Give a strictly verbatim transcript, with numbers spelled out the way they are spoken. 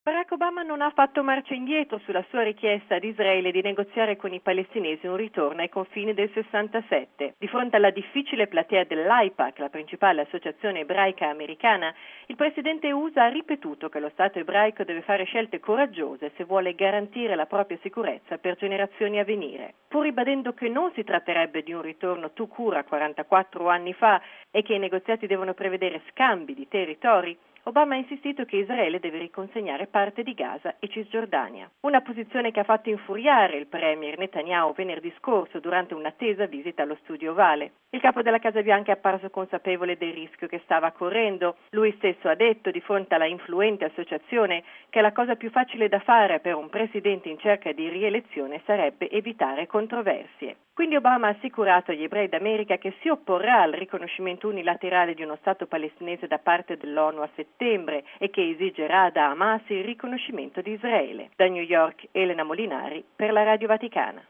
Barack Obama non ha fatto marcia indietro sulla sua richiesta ad Israele di negoziare con i palestinesi un ritorno ai confini del sessantasette. Di fronte alla difficile platea dell'AIPAC, la principale associazione ebraica americana, il presidente U S A ha ripetuto che lo Stato ebraico deve fare scelte coraggiose se vuole garantire la propria sicurezza per generazioni a venire. Pur ribadendo che non si tratterebbe di un ritorno tout court a quarantaquattro anni fa e che i negoziati devono prevedere scambi di territori, Obama ha insistito che Israele deve riconsegnare parte di Gaza e Cisgiordania. Una posizione che ha fatto infuriare il premier Netanyahu venerdì scorso durante un'attesa visita allo studio ovale. Il capo della Casa Bianca è apparso consapevole del rischio che stava correndo. Lui stesso ha detto di fronte alla influente associazione che la cosa più facile da fare per un presidente in cerca di rielezione sarebbe evitare controversie. Quindi Obama ha assicurato agli ebrei d'America che si opporrà al riconoscimento unilaterale di uno Stato palestinese da parte dell'ONU a settembre e che esigerà da Hamas il riconoscimento di Israele. Da New York, Elena Molinari per la Radio Vaticana.